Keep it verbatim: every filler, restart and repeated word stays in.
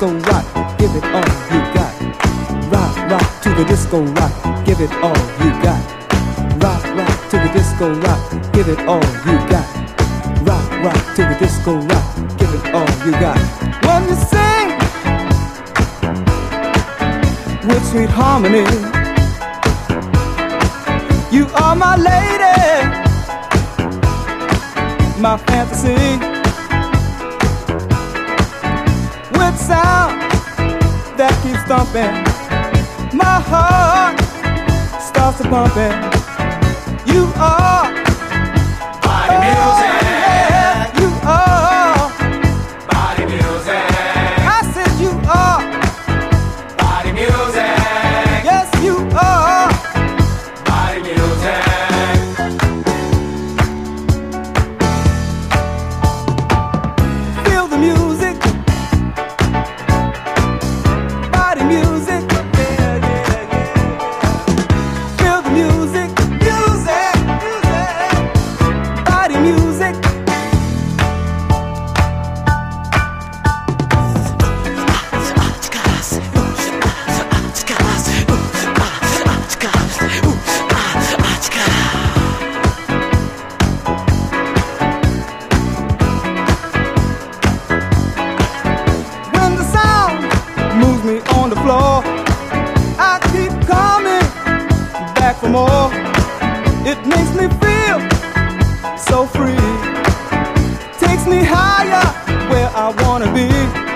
disco rock, give it all you got. Rock, rock to the disco rock, give it all you got. Rock, rock to the disco rock, give it all you got. Rock, rock to the disco rock, give it all you got. When you sing with sweet harmony, you are my lady, my fantasy. With sound that keeps thumping, my heart starts to pumping. You are body music. Yeah, you are body music. I said you are body music. Yes, you are body music. Feel the music, body music. Yeah, yeah, yeah. Feel the music, music, music, body music. When the sound moves me on the floor, I keep coming back for more. It makes me feel so free, takes me higher where I wanna be.